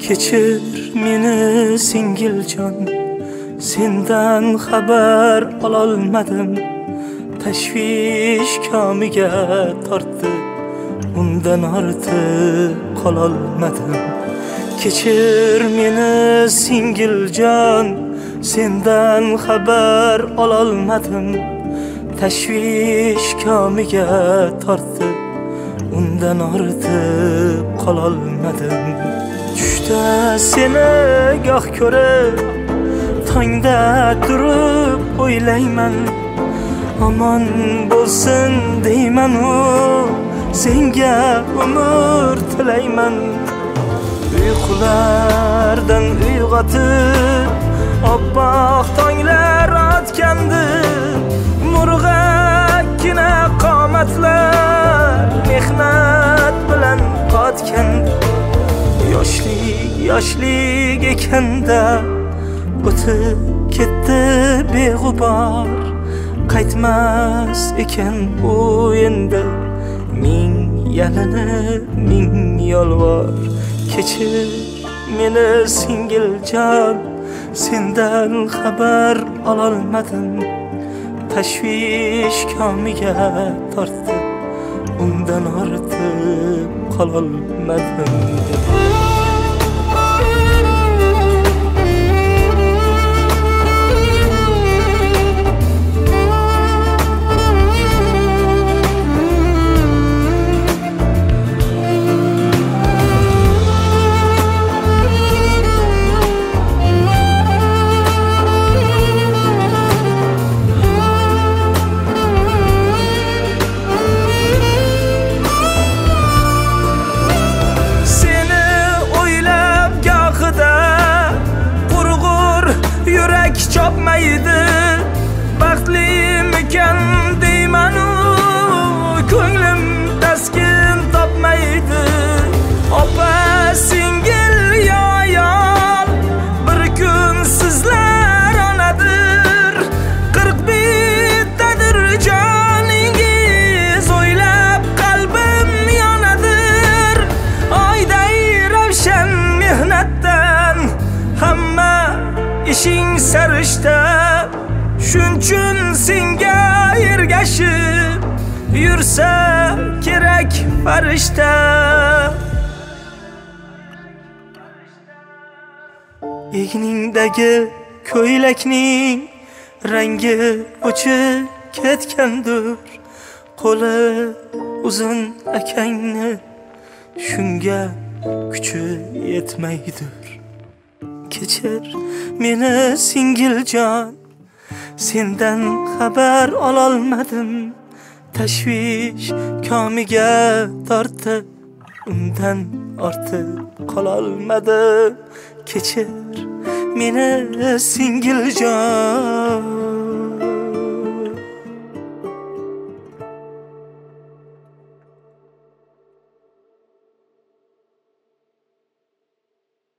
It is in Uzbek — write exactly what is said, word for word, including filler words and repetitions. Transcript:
Kechir meni singiljon, sendan xabar ololmadim. Tashvish komiga tortdi, undan ortiq qololmadim. Kechir meni singiljon, sendan xabar ololmadim. Tashvish komiga tortdi, undan ortiq qololmadim. Tushda seni goh ko'rib, tongda turib o'ylayman. Aman bo'lsin deyman u, senga umr tilayman. Uyqulardan uyg'otib, oppoq tonglar otgandi. Murg'akkina qomatlar mehnat bilan qotgandi. Yoshlik, yoshlik ekanda o'tib ketdi beg'ubor. Qaytmas ekan u endi, ming yalinib, ming yolvor. Kechir meni singiljon, sendan xabar ololmadim. Tashvish komiga tortdi, undan ortiq qololmadim. Chopmaydi, baxtlimikan deyman u, ko'nglim taskin topmaydi. Opa singil yo ayol, bir kun sizlar onadir. Qirq bittadir joningiz, o'ylab qalbim yonadir. Oyday ravshan mehnatdan hamma ishing sarishta, shunchun senga ergashib yursa kerak farishta. Egningdagi ko'ylakning rangi o'chib ketgandir. Qo'li uzun akangni shunga kuchi yetmaydir. Kechir meni singiljon, sendan xabar ololmadim. Tashvish komiga tortdi, undan ortiq qololmadim. Kechir meni singiljon.